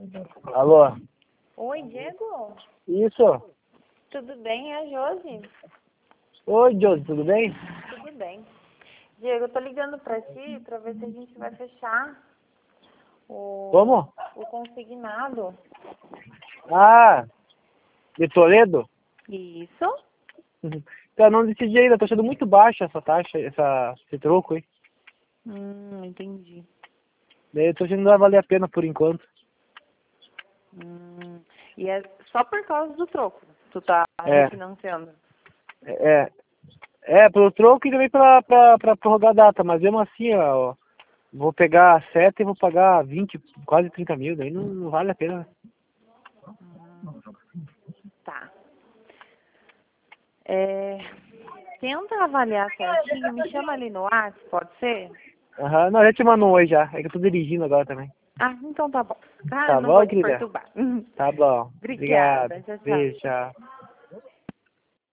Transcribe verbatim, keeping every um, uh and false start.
Alô? Oi, Diego? Isso? Tudo bem? É a Josi? Oi, Josi, tudo bem? Tudo bem. Diego, eu tô ligando pra ti pra ver se a gente vai fechar o, Como? o consignado. Ah, de Toledo? Isso? Eu não decidi ainda, tô achando muito baixa essa taxa, essa, esse troco, hein? Hum, entendi. Daí eu tô achando que não vai valer a pena por enquanto. Hum, e é só por causa do troco. Tu tá É, refinanciando. é, é, pelo troco e também pra, pra, pra prorrogar a data, mas mesmo assim, ó, vou pegar sete e vou pagar vinte, quase trinta mil, daí não, não vale a pena. Hum, tá. É, tenta avaliar certinho, me chama ali no WhatsApp, pode ser? Aham, não, já te mandou um oi já, é que eu tô dirigindo agora também. Ah, então tá bom. Ah, Tá não vou bom, te querida? perturbar. Tá bom, obrigado, Obrigada. Tchau, tchau. beijo, tchau.